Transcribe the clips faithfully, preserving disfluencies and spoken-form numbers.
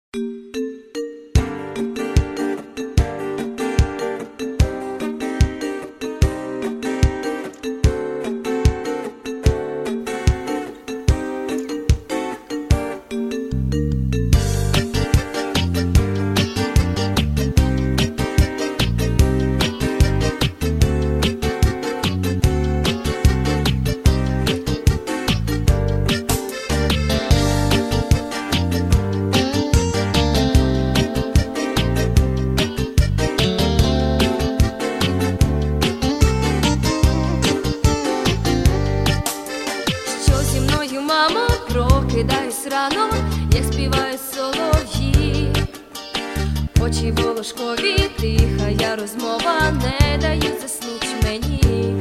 Прокидаюсь рано, як співають солов'ї. Очі волошкові, тиха розмова, не дають заснуть мені.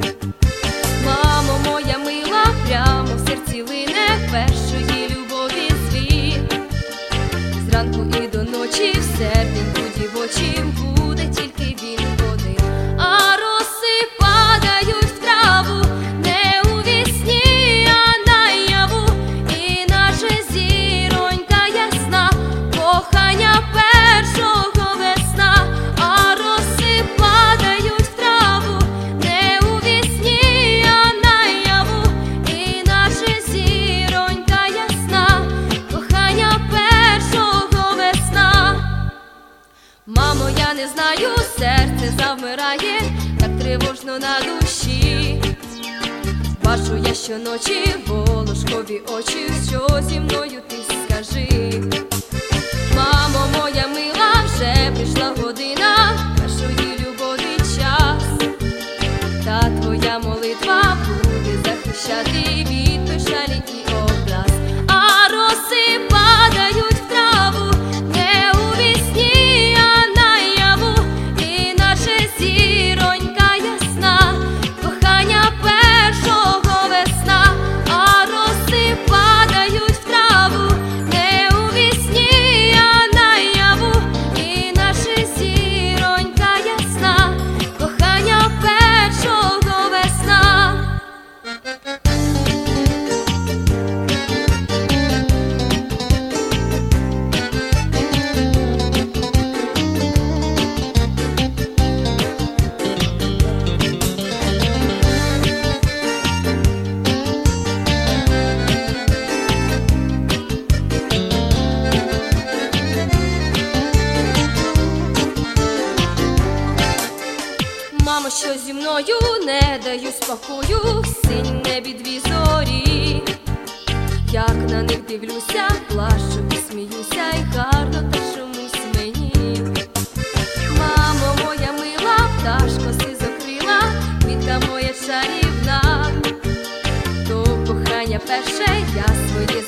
Мамо моя мила, прямо в серці лине першої любові звіт. Зранку і до ночі в серденьку дівочім буде тільки він один. А роси падають в траву, не у вісні, а наяву. І наче зіронька ясна, кохання першого весна. А роси падають в траву, не у вісні, а наяву. І наче зіронька ясна, кохання першого весна. Мамо, я не знаю, серце завмирає, так тривожно на душі. Бачу я щоночі волошкові очі, що зі мною ти скажи. Мамо моя мила, вже прийшла година першої любові час. Та твоя молитва буде захищати від печалі і образ. А роси падають в траву, не у вісні, а наяву. І наче зіронька ясна, кохання першого весна. А роси падають в траву, не у вісні, а наяву. І наче зіронька ясна, кохання першого весна. Мамо, що зі мною не даю спокою, синь небі дві зорі. Як на них дивлюся, плачу і сміюся, і гарно та чомусь мені. Мамо моя мила, пташко сизокрила, квітка моя чарівна. То кохання перше я своє